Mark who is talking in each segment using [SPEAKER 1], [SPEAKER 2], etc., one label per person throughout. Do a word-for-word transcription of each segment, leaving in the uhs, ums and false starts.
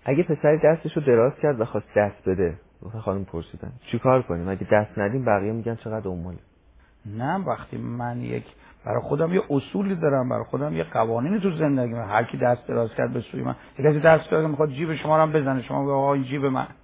[SPEAKER 1] اگه پسری دستشو دراز کرد و خواست دست بده، خانم پرسیدن چیکار کنیم؟ اگه دست ندیم بقیه میگن چقدر اماله.
[SPEAKER 2] نه، وقتی من یک برای خودم یه اصولی دارم، برای خودم یه قوانینی تو زندگی من، هر کی دست دراز کرد به سوی من، یک کسی دست دراز میخواد جیب شما رو هم بزنه، شما میگه آقا این جیب من.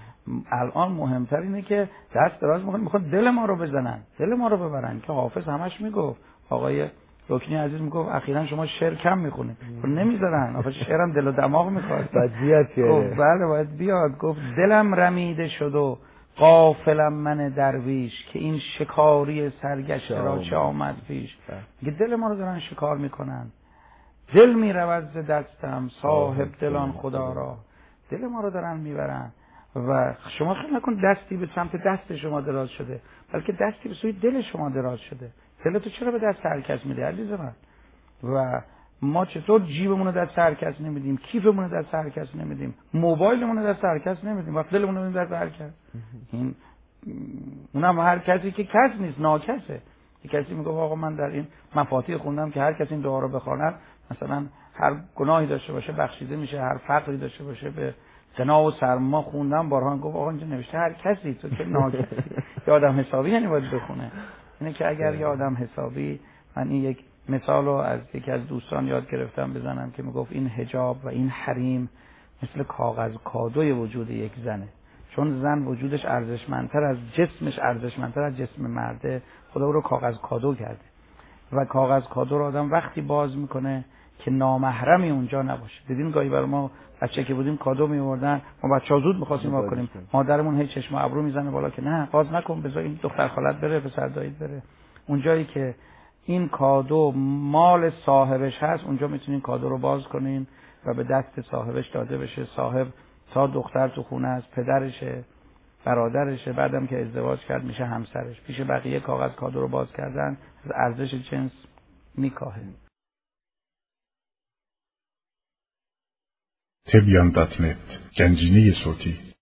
[SPEAKER 2] الان مهمتر اینه که دست دراز میخواد میخواد دل ما رو بزنن، دل ما رو ببرن، که حافظ همش میگفت، آقای رکنی عزیز میگفت اخیراً شما شعر کم میخونید. خب نمیذارن، آخه شعرم دل و دماغ میخواد.
[SPEAKER 1] باید بیاد که
[SPEAKER 2] گفت بله باید بیاد. گفت دلم رمیده شد و غافلم من درویش، که این شکاری سرگشته را چه آمد پیش. میگه دل ما رو دارن شکار میکنن، دل میرود ز دستم صاحب دلان خدا را، دل ما رو دارن میبرن. و شما خیال نکن دستی به سمت دست شما دراز شده، بلکه دستی به سوی دل شما دراز شده. دل تو چرا به دست هر کس میده عزیز من؟ و ما چطور جیبمون رو دست هر کس نمیدیم، کیفمون رو دست هر کس نمیدیم، موبایلمون رو دست هر کس نمیدیم، وقت دلمون رو میدیم دست هر کس. این اونم هر کسی که کس نیست، ناکسه. یک کسی میگه آقا من در این مفاتیح خوندم که هر کسی این دعا رو بخواند مثلا هر گناهی داشته باشه بخشیده میشه، هر فقری داشته باشه به غنا و سرما. خوندم بارها، گفت آقا اینجا نوشته هر کسی، تو که ناکسی. یه آدم حسابی یعنی باید بخونه. اینه که اگر یه آدم حسابی، من این یک مثال رو از یکی از دوستان یاد گرفتم بزنم که میگفت این حجاب و این حریم مثل کاغذ کادوی وجود یک زنه، چون زن وجودش ارزشمندتر از جسمش، ارزشمندتر از جسم مرده، خدا او رو کاغذ کادو کرده. و کاغذ کادو رو آدم وقتی باز میکنه که نامحرمی اونجا نباشه. دیدین گاهی برای ما بچه که بودیم کادو میوردن، ما بچه‌ها زود می‌خواستیم وا کنیم، مادرمون هی چشم و ابرو میزنه بالا که نه باز نکن، بذار این دختر خالت بره، پسر دایید بره. اونجایی که این کادو مال صاحبش هست، اونجا میتونین کادو رو باز کنین و به دست صاحبش داده بشه. صاحب تا دختر تو خونه است، پدرشه، برادرشه، بعدم که ازدواج کرد میشه همسرش. پیش بقیه کاغذ کادو رو باز کردن از ارزش جنس میکاهه.
[SPEAKER 3] تبیان دات نت، گنجینه صوتی.